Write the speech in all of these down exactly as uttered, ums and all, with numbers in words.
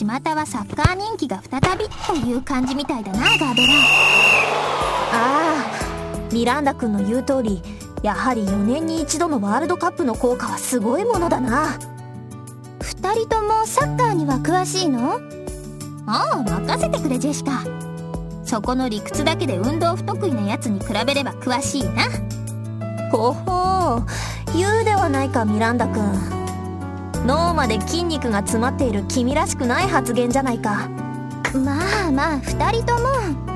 巷はサッカー人気が再びという感じみたいだな、ガーベラ。 ああ、ミランダ君の言う通り、やはりよねんに一度のワールドカップの効果はすごいものだな。 二人ともサッカーには詳しいの？ああ、任せてくれジェシカ。そこの理屈だけで運動不得意なやつに比べれば詳しいな。 ほほう、言うではないかミランダ君。脳まで筋肉が詰まっている君らしくない発言じゃないか。 まあまあ二人とも、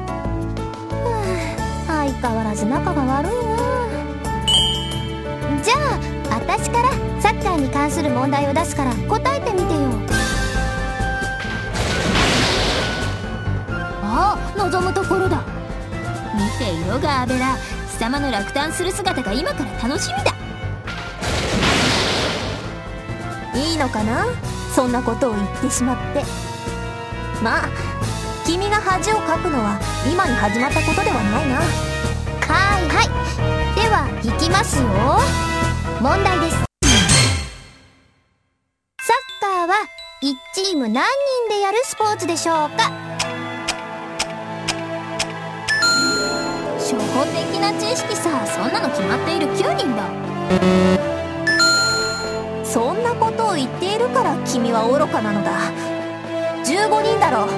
相変わらず仲が悪いな。じゃあ私からサッカーに関する問題を出すから答えてみてよ。ああ、望むところだ。見ていろガーベラ、貴様の落胆する姿が今から楽しみだ。 いいのかな、そんなことを言ってしまって。まあ君が恥をかくのは今に始まったことではないな。 はいはい、ではいきますよ。問題です。サッカーはいちチーム何人でやるスポーツでしょうか？初歩的な知識さ、そんなの決まっているきゅうにんだ。 そんなことを言っているから君は愚かなのだ。じゅうごにんだろ。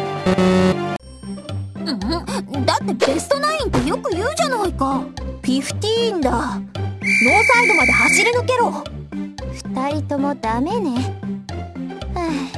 うん、だってベストナインってよく言うじゃないか。 フィフティーンだ。ノーサイドまで走り抜けろ。 二人ともダメね。は